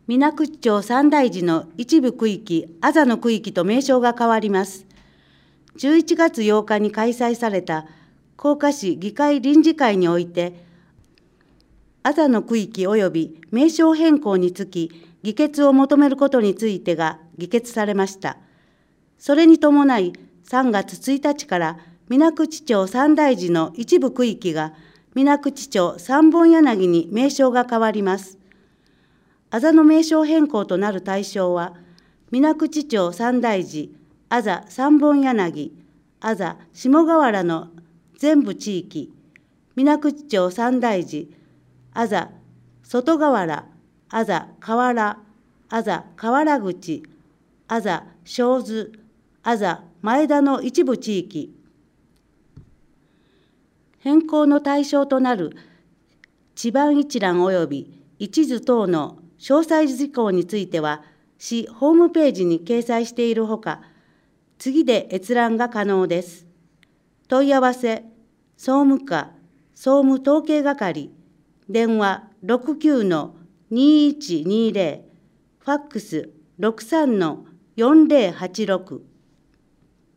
水口町三大寺の一部区域、あざの区域と名称が変わります。11月8日に開催された甲賀市議会臨時会において、あざの区域及び名称変更につき、議決を求めることについてが議決されました。それに伴い、3月1日から水口町三大寺の一部区域が水口町三本柳に名称が変わります。あざの名称変更となる対象は、水口町三大寺、あざ三本柳、あざ下河原の全部地域、水口町三大寺、あざ外河原、あざ河原、あざ河原口、あざ小津、あざ前田の一部地域、変更の対象となる地盤一覧及び一図等の詳細事項については、市ホームページに掲載しているほか、次で閲覧が可能です。問い合わせ、総務課、総務統計係、電話 69-2120、ファックス 63-4086